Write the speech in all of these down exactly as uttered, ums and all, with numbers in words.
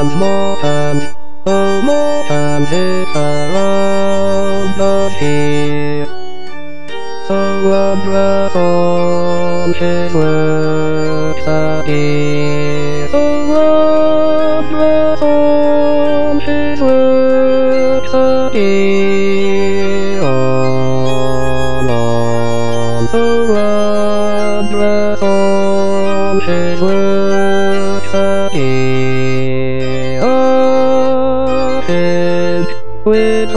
and more hands. Oh, more hands is around us here. So wondrous all his works appear. So wondrous all his works appear. On, on, so wondrous all his works appear. Oh, think with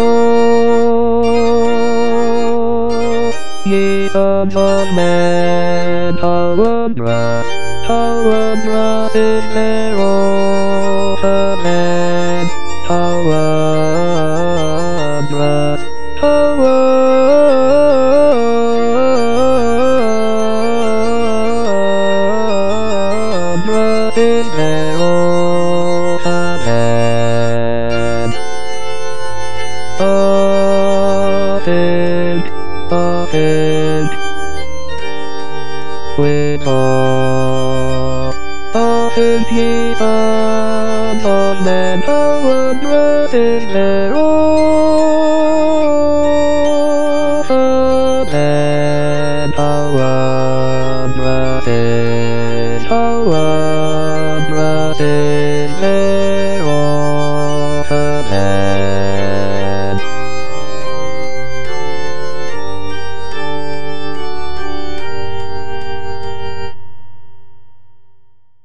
all ye sons of men, how wondrous, how wondrous is their awesome hand, how wondrous, how wondrous is their awesome hand. Oh, think, oh, think with all, oh, think ye sons of men, how wondrous is their awesome hand, how wondrous is, how wondrous